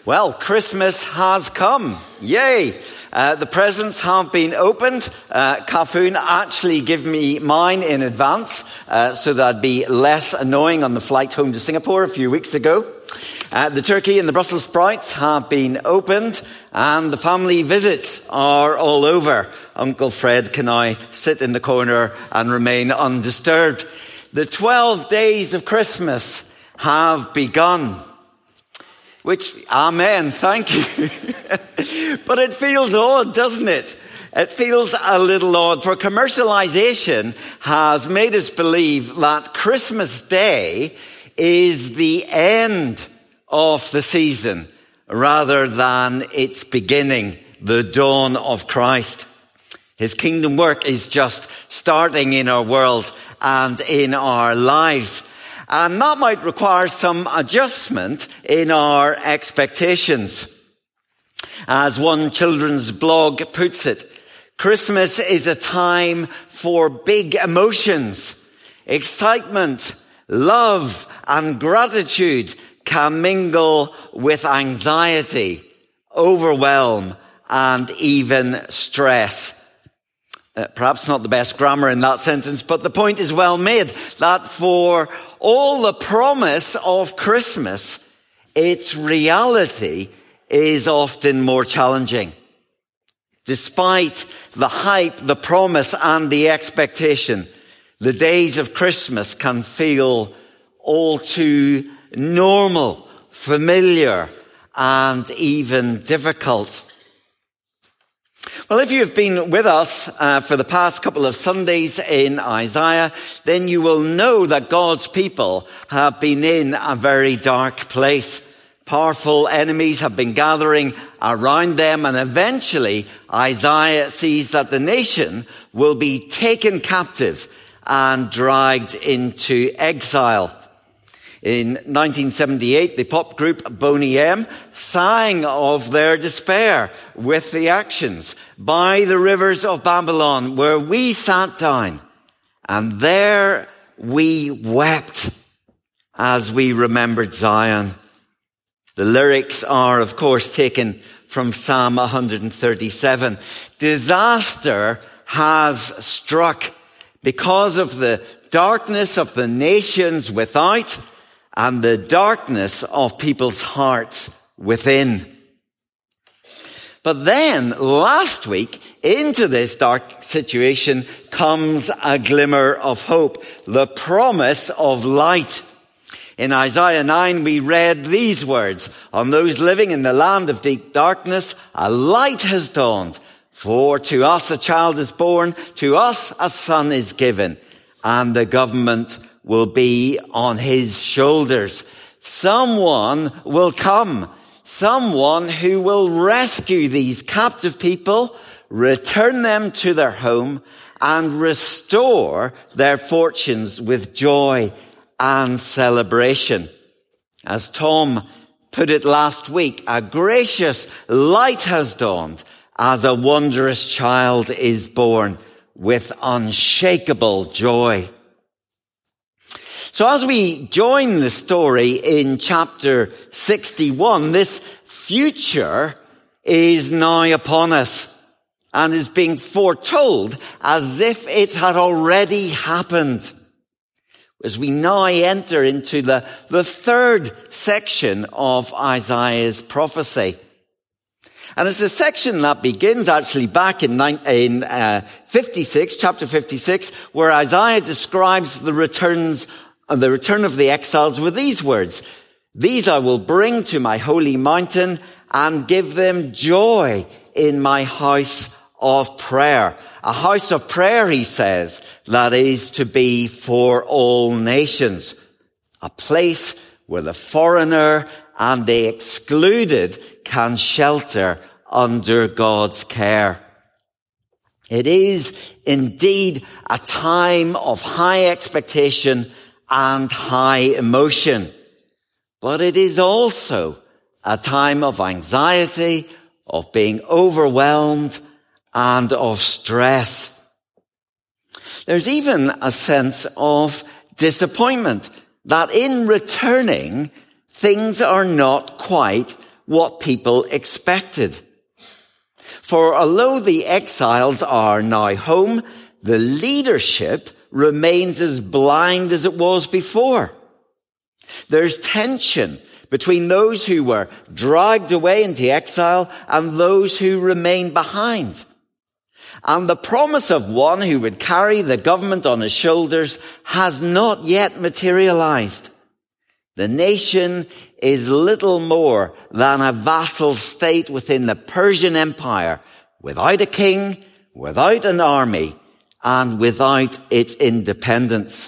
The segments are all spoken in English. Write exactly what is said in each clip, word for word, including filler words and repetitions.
Well, Christmas has come. Yay! Uh, the presents have been opened. Uh, Kafun actually gave me mine in advance uh, so that I'd be less annoying on the flight home to Singapore a few weeks ago. Uh, the turkey and the Brussels sprouts have been opened, and the family visits are all over. Uncle Fred can now sit in the corner and remain undisturbed. The twelve days of Christmas have begun. Which, amen, thank you. But it feels odd, doesn't it? It feels a little odd, for commercialization has made us believe that Christmas Day is the end of the season rather than its beginning, the dawn of Christ. His kingdom work is just starting in our world and in our lives. And that might require some adjustment in our expectations. As one children's blog puts it, Christmas is a time for big emotions. Excitement, love, and gratitude can mingle with anxiety, overwhelm, and even stress. Uh, perhaps not the best grammar in that sentence, but the point is well made, that for all the promise of Christmas, its reality is often more challenging. Despite the hype, the promise, and the expectation, the days of Christmas can feel all too normal, familiar, and even difficult. Well, if you've been with us uh, for the past couple of Sundays in Isaiah, then you will know that God's people have been in a very dark place. Powerful enemies have been gathering around them, and eventually Isaiah sees that the nation will be taken captive and dragged into exile. In nineteen seventy-eight, the pop group Boney M sang of their despair with the actions. By the rivers of Babylon, where we sat down, and there we wept as we remembered Zion. The lyrics are, of course, taken from Psalm one thirty-seven. Disaster has struck because of the darkness of the nations without and the darkness of people's hearts within. But then, last week, into this dark situation comes a glimmer of hope, the promise of light. In Isaiah nine, we read these words, "On those living in the land of deep darkness, a light has dawned. For to us a child is born, to us a son is given, and the government will be on his shoulders." Someone will come, someone who will rescue these captive people, return them to their home, and restore their fortunes with joy and celebration. As Tom put it last week, a gracious light has dawned as a wondrous child is born with unshakable joy. So as we join the story in chapter sixty-one, this future is now upon us and is being foretold as if it had already happened. As we now enter into the, the third section of Isaiah's prophecy. And it's a section that begins actually back in, in uh, fifty-six, chapter fifty-six, where Isaiah describes the returns the return of the exiles with these words, "These I will bring to my holy mountain and give them joy in my house of prayer." A house of prayer, he says, that is to be for all nations. A place where the foreigner and the excluded can shelter under God's care. It is indeed a time of high expectation and high emotion. But it is also a time of anxiety, of being overwhelmed, and of stress. There's even a sense of disappointment that in returning, things are not quite what people expected. For although the exiles are now home, the leadership remains as blind as it was before. There's tension between those who were dragged away into exile and those who remain behind. And the promise of one who would carry the government on his shoulders has not yet materialized. The nation is little more than a vassal state within the Persian Empire, without a king, without an army, and without its independence.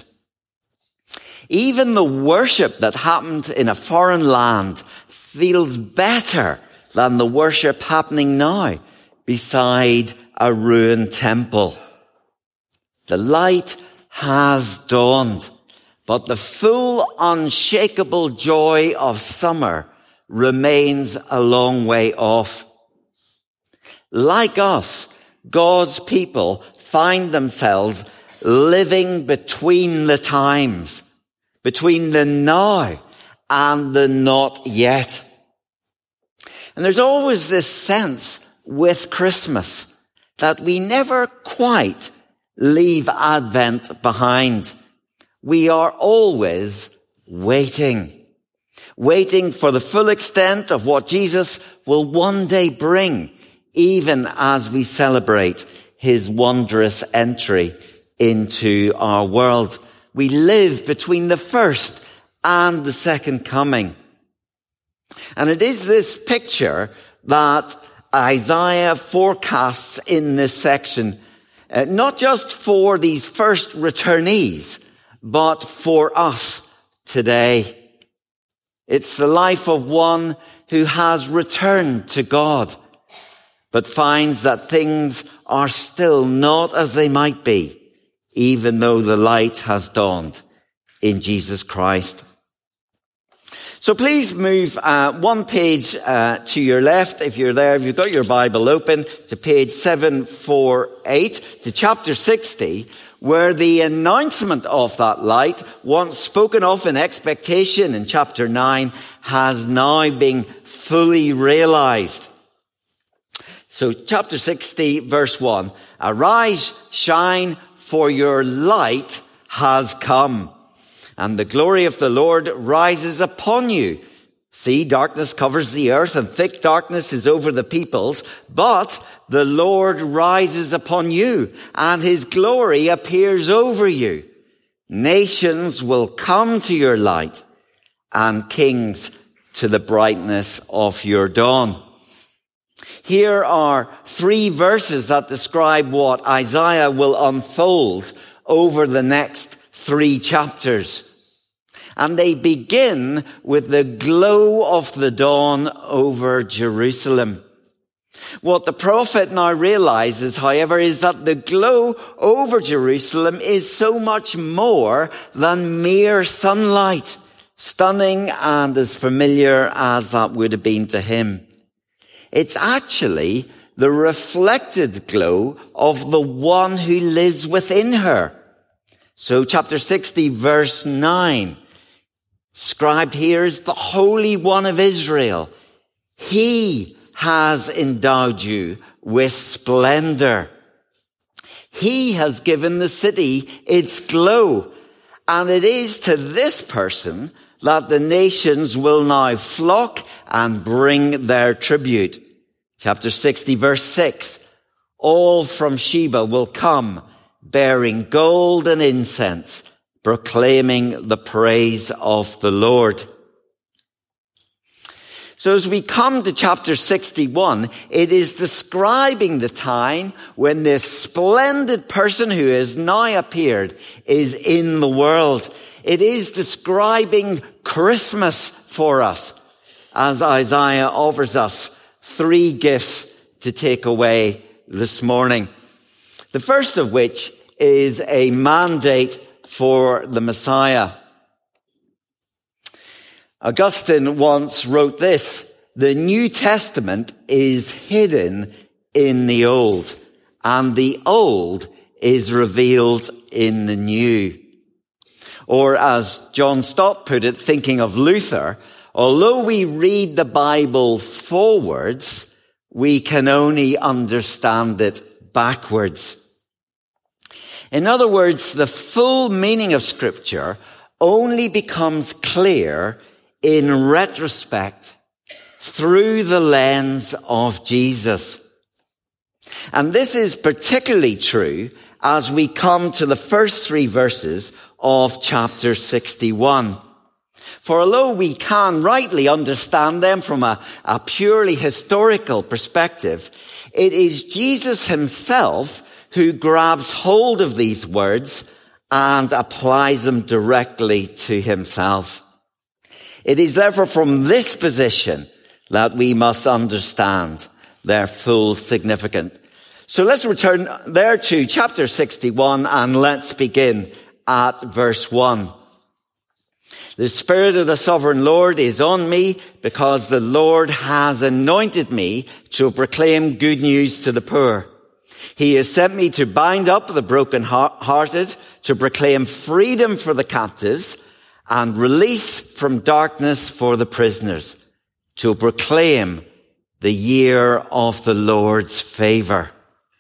Even the worship that happened in a foreign land feels better than the worship happening now beside a ruined temple. The light has dawned, but the full, unshakable joy of summer remains a long way off. Like us, God's people find themselves living between the times, between the now and the not yet. And there's always this sense with Christmas that we never quite leave Advent behind. We are always waiting, waiting for the full extent of what Jesus will one day bring, even as we celebrate his wondrous entry into our world. We live between the first and the second coming. And it is this picture that Isaiah forecasts in this section, uh, not just for these first returnees, but for us today. It's the life of one who has returned to God, but finds that things are still not as they might be, even though the light has dawned in Jesus Christ. So please move uh, one page uh, to your left, if you're there, if you've got your Bible open, to page seven forty-eight, to chapter sixty, where the announcement of that light, once spoken of in expectation in chapter nine, has now been fully realized. So chapter sixty, verse one, "Arise, shine, for your light has come, and the glory of the Lord rises upon you. See, darkness covers the earth, and thick darkness is over the peoples, but the Lord rises upon you, and his glory appears over you. Nations will come to your light, and kings to the brightness of your dawn." Here are three verses that describe what Isaiah will unfold over the next three chapters. And they begin with the glow of the dawn over Jerusalem. What the prophet now realizes, however, is that the glow over Jerusalem is so much more than mere sunlight, stunning and as familiar as that would have been to him. It's actually the reflected glow of the one who lives within her. So chapter sixty, verse nine, described here as the Holy One of Israel. He has endowed you with splendor. He has given the city its glow. And it is to this person that the nations will now flock and bring their tribute. Chapter sixty, verse six, "All from Sheba will come, bearing gold and incense, proclaiming the praise of the Lord." So as we come to chapter sixty-one, it is describing the time when this splendid person who has now appeared is in the world. It is describing Christmas for us, as Isaiah offers us three gifts to take away this morning. The first of which is a mandate for the Messiah. Augustine once wrote this: "The New Testament is hidden in the Old, and the Old is revealed in the New." Or as John Stott put it, thinking of Luther, Although we read the Bible forwards, we can only understand it backwards. In other words, the full meaning of Scripture only becomes clear in retrospect through the lens of Jesus. And this is particularly true as we come to the first three verses of chapter sixty-one. For although we can rightly understand them from a, a purely historical perspective, it is Jesus himself who grabs hold of these words and applies them directly to himself. It is therefore from this position that we must understand their full significance. So let's return there to chapter sixty-one and let's begin at verse one. The Spirit of the Sovereign Lord is on me because the Lord has anointed me to proclaim good news to the poor. He has sent me to bind up the brokenhearted, to proclaim freedom for the captives and release from darkness for the prisoners, to proclaim the year of the Lord's favor.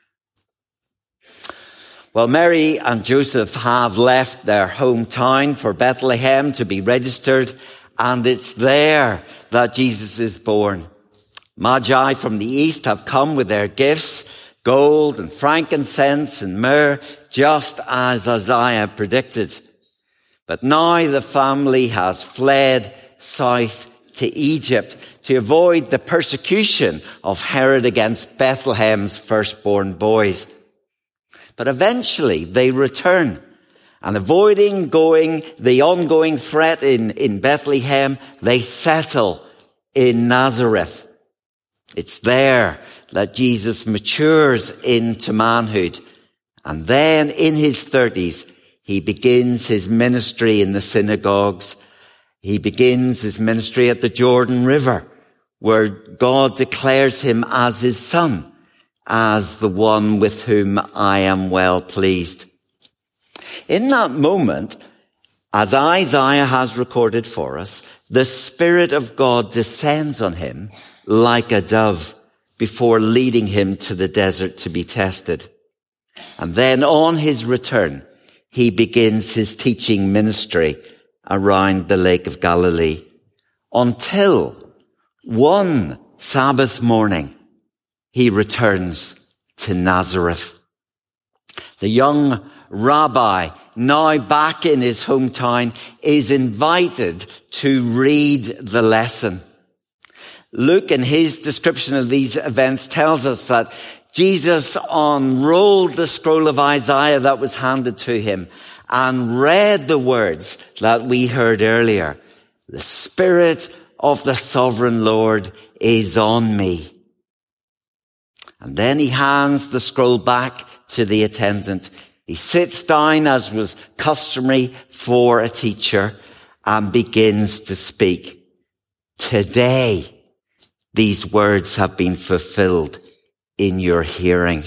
Well, Mary and Joseph have left their hometown for Bethlehem to be registered, and it's there that Jesus is born. Magi from the east have come with their gifts, gold and frankincense and myrrh, just as Isaiah predicted. But now the family has fled south to Egypt to avoid the persecution of Herod against Bethlehem's firstborn boys. But eventually they return, and avoiding going the ongoing threat in, in Bethlehem, they settle in Nazareth. It's there that Jesus matures into manhood. And then in his thirties, he begins his ministry in the synagogues. He begins his ministry at the Jordan River, where God declares him as his son, as the one with whom I am well pleased. In that moment, as Isaiah has recorded for us, the Spirit of God descends on him like a dove before leading him to the desert to be tested. And then on his return, he begins his teaching ministry around the Lake of Galilee until one Sabbath morning, he returns to Nazareth. The young rabbi, now back in his hometown, is invited to read the lesson. Luke, in his description of these events, tells us that Jesus unrolled the scroll of Isaiah that was handed to him and read the words that we heard earlier. The Spirit of the Sovereign Lord is on me. And then he hands the scroll back to the attendant. He sits down, as was customary for a teacher, and begins to speak. Today, these words have been fulfilled in your hearing.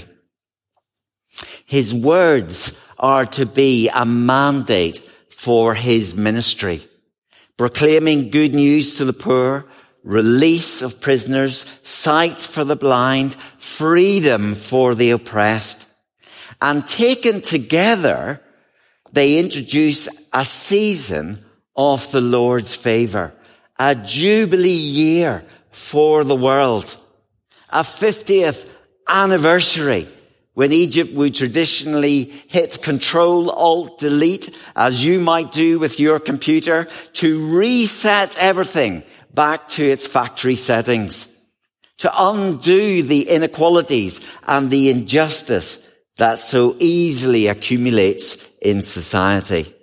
His words are to be a mandate for his ministry, proclaiming good news to the poor, release of prisoners, sight for the blind, freedom for the oppressed. And taken together, they introduce a season of the Lord's favor, a jubilee year for the world, a fiftieth anniversary when Egypt would traditionally hit Control Alt Delete, as you might do with your computer, to reset everything back to its factory settings, to undo the inequalities and the injustice that so easily accumulates in society.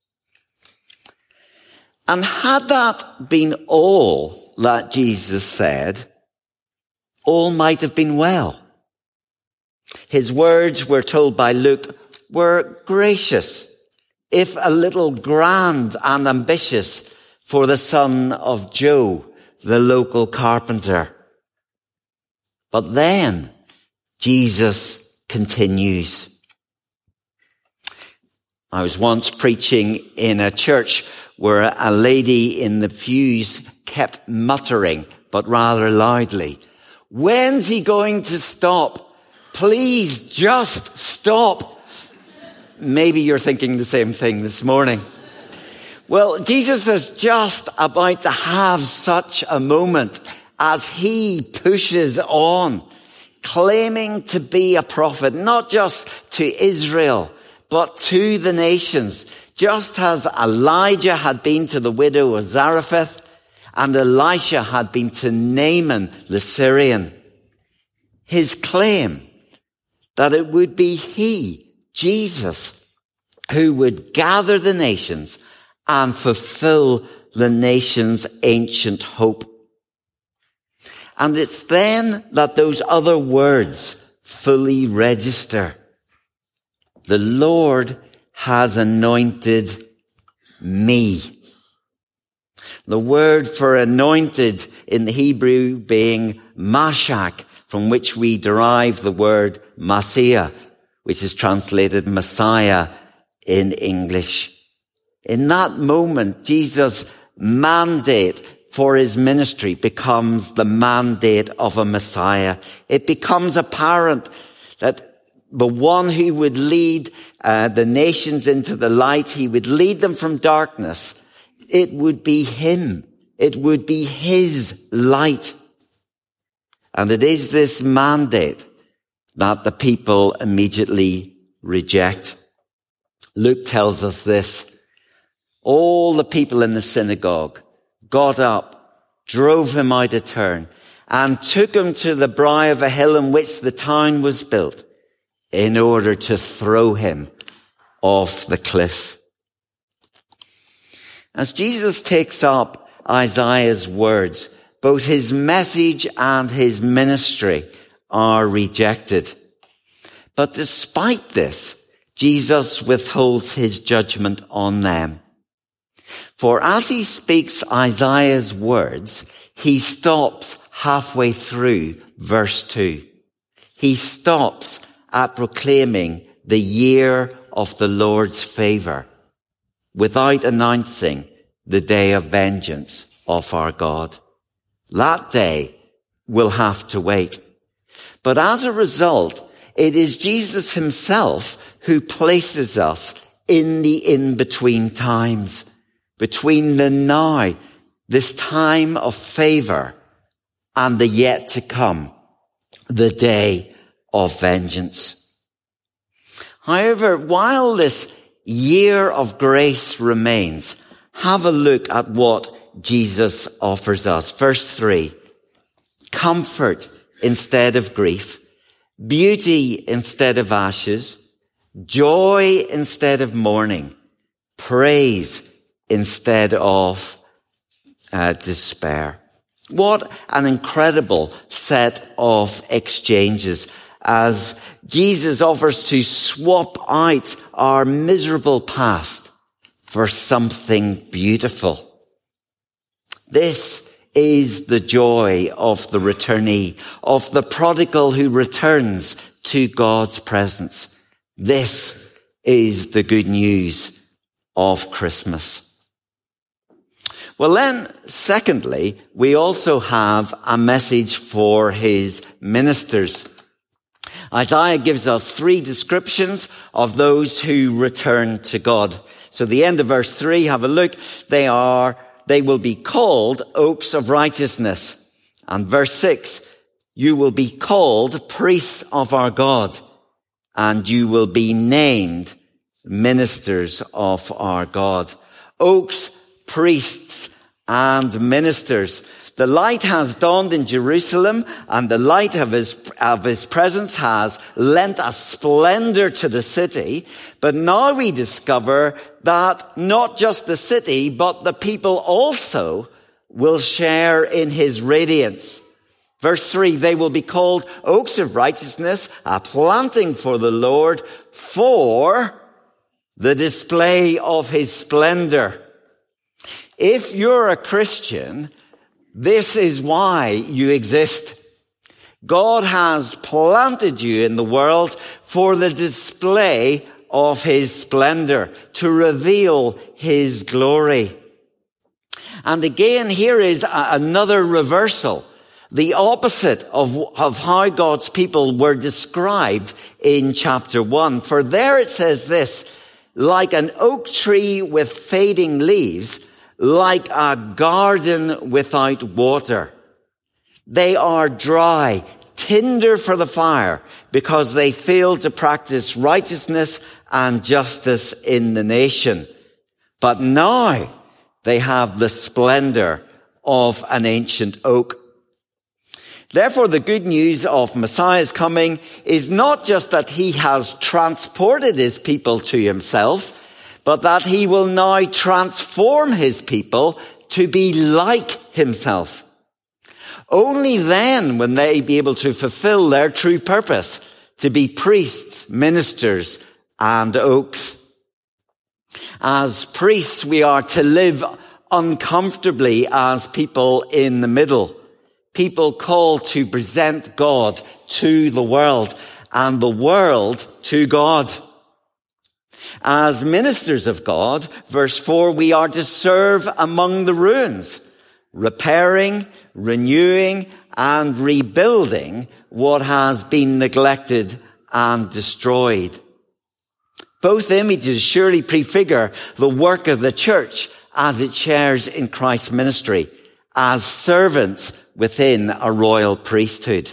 And had that been all that Jesus said, all might have been well. His words, we're told by Luke, were gracious, if a little grand and ambitious, for the son of Joe, the local carpenter. But then Jesus continues. I was once preaching in a church where a lady in the pews kept muttering, but rather loudly, "When's he going to stop? Please just stop." Maybe you're thinking the same thing this morning. Well, Jesus is just about to have such a moment as he pushes on, claiming to be a prophet, not just to Israel, but to the nations. Just as Elijah had been to the widow of Zarephath, and Elisha had been to Naaman the Syrian. His claim that it would be he, Jesus, who would gather the nations and fulfill the nation's ancient hope. And it's then that those other words fully register. The Lord has anointed me. The word for anointed in the Hebrew being mashak, from which we derive the word Messiah, which is translated Messiah in English. In that moment, Jesus' mandate for his ministry becomes the mandate of a Messiah. It becomes apparent that the one who would lead uh, the nations into the light, he would lead them from darkness. It would be him. It would be his light. And it is this mandate that the people immediately reject. Luke tells us this. All the people in the synagogue got up, drove him out of turn, and took him to the brow of a hill on which the town was built, in order to throw him off the cliff. As Jesus takes up Isaiah's words, both his message and his ministry are rejected. But despite this, Jesus withholds his judgment on them. For as he speaks Isaiah's words, he stops halfway through verse two. He stops at proclaiming the year of the Lord's favor, without announcing the day of vengeance of our God. That day will have to wait. But as a result, it is Jesus himself who places us in the in-between times, between the now, this time of favor, and the yet to come, the day of vengeance. However, while this year of grace remains, have a look at what Jesus offers us. Verse three, comfort instead of grief, beauty instead of ashes, joy instead of mourning, praise instead of uh, despair. What an incredible set of exchanges as Jesus offers to swap out our miserable past for something beautiful. This is the joy of the returnee, of the prodigal who returns to God's presence. This is the good news of Christmas. Well then, secondly, we also have a message for his ministers. Isaiah gives us three descriptions of those who return to God. So the end of verse three, have a look. They are, they will be called oaks of righteousness. And verse six, you will be called priests of our God, and you will be named ministers of our God. Oaks, priests, and ministers. The light has dawned in Jerusalem, and the light of his, of his presence has lent a splendor to the city. But now we discover that not just the city, but the people also will share in his radiance. Verse three, they will be called oaks of righteousness, a planting for the Lord, for the display of his splendor. If you're a Christian, this is why you exist. God has planted you in the world for the display of his splendor, to reveal his glory. And again, here is a, another reversal. The opposite of, of how God's people were described in chapter one. For there it says this, like an oak tree with fading leaves, like a garden without water. They are dry, tinder for the fire, because they fail to practice righteousness and justice in the nation. But now they have the splendor of an ancient oak. Therefore, the good news of Messiah's coming is not just that he has transported his people to himself, but that he will now transform his people to be like himself. Only then will they be able to fulfill their true purpose, to be priests, ministers, and oaks. As priests, we are to live uncomfortably as people in the middle. People called to present God to the world and the world to God. As ministers of God, verse four, we are to serve among the ruins, repairing, renewing, and rebuilding what has been neglected and destroyed. Both images surely prefigure the work of the church as it shares in Christ's ministry, as servants within a royal priesthood.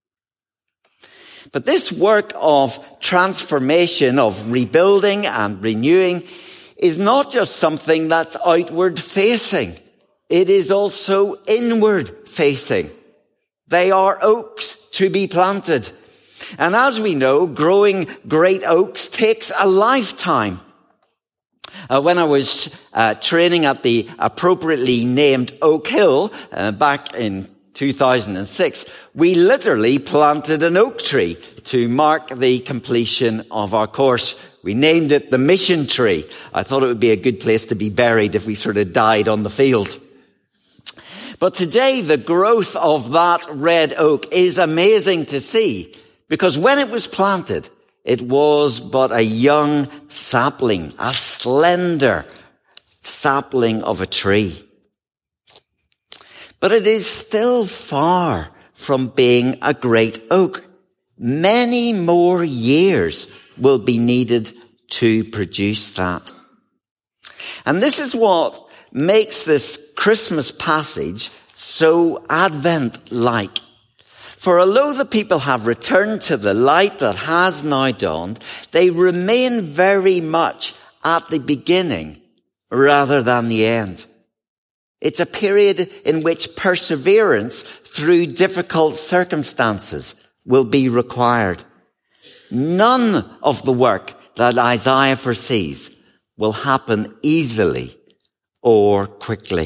But this work of transformation, of rebuilding and renewing, is not just something that's outward facing. It is also inward facing. They are oaks to be planted. And as we know, growing great oaks takes a lifetime. Uh, when I was uh, training at the appropriately named Oak Hill uh, back in two thousand six, we literally planted an oak tree to mark the completion of our course. We named it the Mission Tree. I thought it would be a good place to be buried if we sort of died on the field. But today, the growth of that red oak is amazing to see, because when it was planted, it was but a young sapling, a slender sapling of a tree. But it is still far from being a great oak. Many more years will be needed to produce that. And this is what makes this Christmas passage so Advent-like. For although the people have returned to the light that has now dawned, they remain very much at the beginning rather than the end. It's a period in which perseverance through difficult circumstances will be required. None of the work that Isaiah foresees will happen easily or quickly.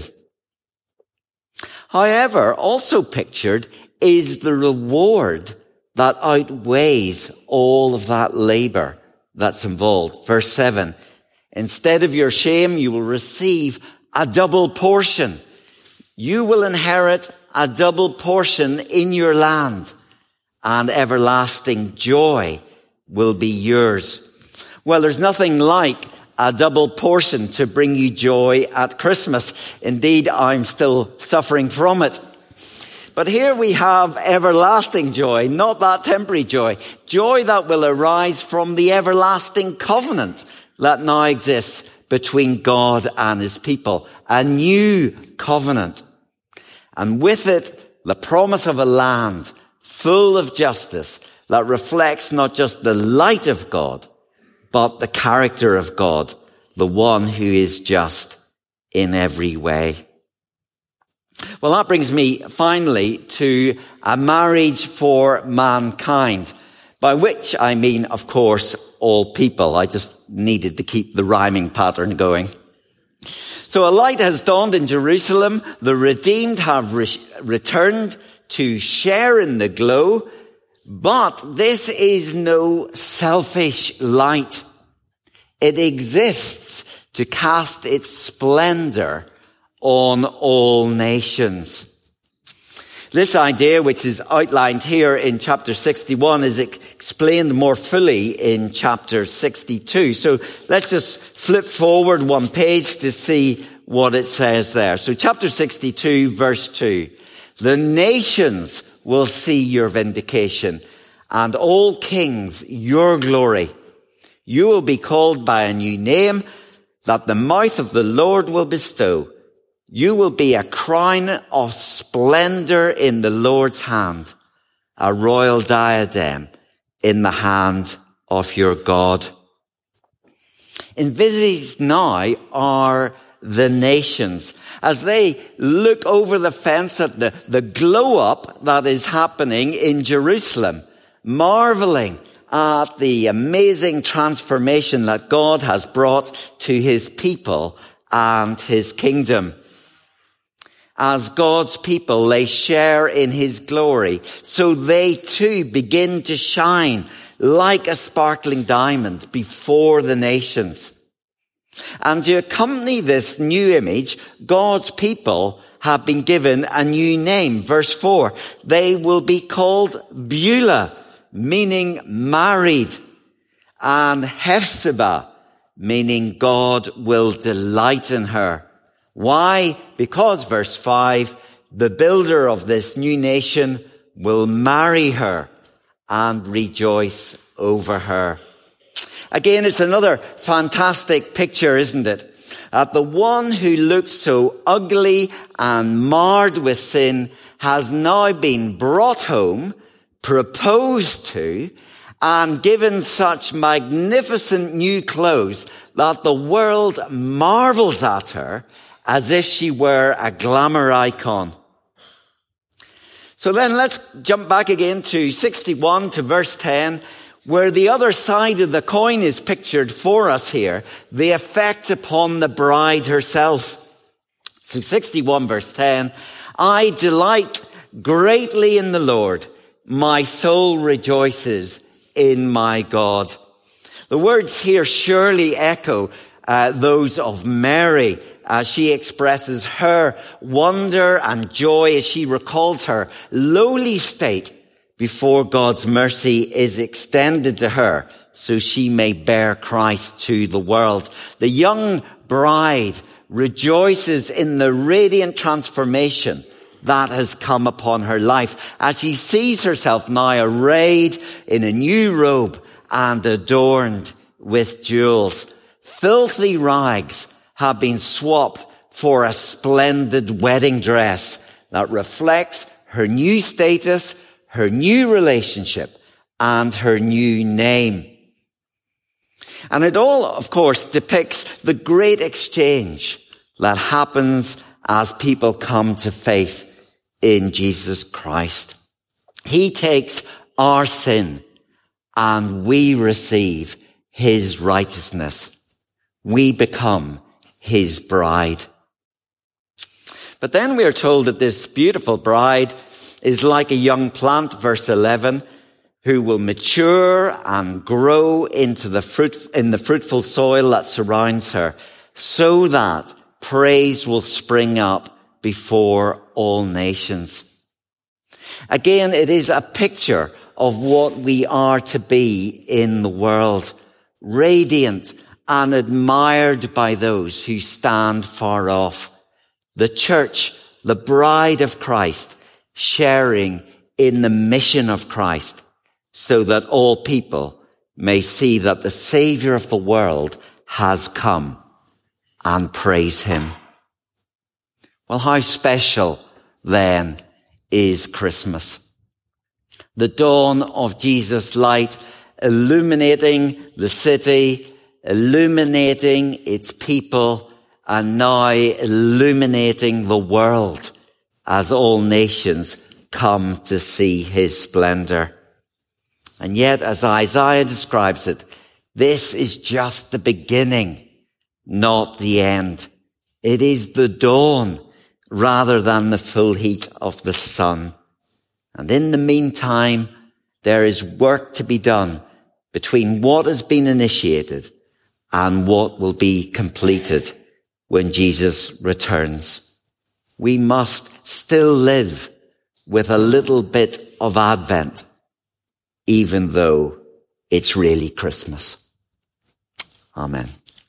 However, also pictured is the reward that outweighs all of that labor that's involved. Verse seven, instead of your shame, you will receive a double portion. You will inherit a double portion in your land, and everlasting joy will be yours. Well, there's nothing like a double portion to bring you joy at Christmas. Indeed, I'm still suffering from it. But here we have everlasting joy, not that temporary joy. Joy that will arise from the everlasting covenant that now exists between God and his people. A new covenant. And with it, the promise of a land full of justice that reflects not just the light of God, but the character of God, the one who is just in every way. Well, that brings me finally to a marriage for mankind, by which I mean, of course, all people. I just needed to keep the rhyming pattern going. So a light has dawned in Jerusalem. The redeemed have re- returned to share in the glow. But this is no selfish light. It exists to cast its splendor on all nations. This idea, which is outlined here in chapter sixty-one, is explained more fully in chapter sixty-two. So let's just flip forward one page to see what it says there. So chapter sixty-two, verse two. The nations will see your vindication, and all kings your glory. You will be called by a new name that the mouth of the Lord will bestow. You will be a crown of splendor in the Lord's hand, a royal diadem in the hand of your God. Envisaged now are the nations as they look over the fence at the, the glow up that is happening in Jerusalem, marveling at the amazing transformation that God has brought to his people and his kingdom. As God's people, they share in his glory, so they too begin to shine like a sparkling diamond before the nations. And to accompany this new image, God's people have been given a new name. Verse four, they will be called Beulah, meaning married, and Hephzibah, meaning God will delight in her. Why? Because, verse five, the builder of this new nation will marry her and rejoice over her. Again, it's another fantastic picture, isn't it? That the one who looked so ugly and marred with sin has now been brought home, proposed to, and given such magnificent new clothes that the world marvels at her as if she were a glamour icon. So then let's jump back again to sixty-one, to verse ten, where the other side of the coin is pictured for us here, the effect upon the bride herself. So sixty-one, verse ten, I delight greatly in the Lord. My soul rejoices in my God. The words here surely echo uh, those of Mary, as she expresses her wonder and joy as she recalls her lowly state before God's mercy is extended to her so she may bear Christ to the world. The young bride rejoices in the radiant transformation that has come upon her life as she sees herself now arrayed in a new robe and adorned with jewels. Filthy rags have been swapped for a splendid wedding dress that reflects her new status, her new relationship, and her new name. And it all, of course, depicts the great exchange that happens as people come to faith in Jesus Christ. He takes our sin and we receive his righteousness. We become his bride. But then we are told that this beautiful bride is like a young plant, verse eleven, who will mature and grow into the fruit, in the fruitful soil that surrounds her, so that praise will spring up before all nations. Again, it is a picture of what we are to be in the world, radiant and admired by those who stand far off. The church, the bride of Christ, sharing in the mission of Christ, so that all people may see that the Savior of the world has come and praise him. Well, how special then is Christmas? The dawn of Jesus' light illuminating the city, illuminating its people, and now illuminating the world as all nations come to see his splendor. And yet, as Isaiah describes it, this is just the beginning, not the end. It is the dawn rather than the full heat of the sun. And in the meantime, there is work to be done between what has been initiated and what will be completed when Jesus returns. We must still live with a little bit of Advent, even though it's really Christmas. Amen.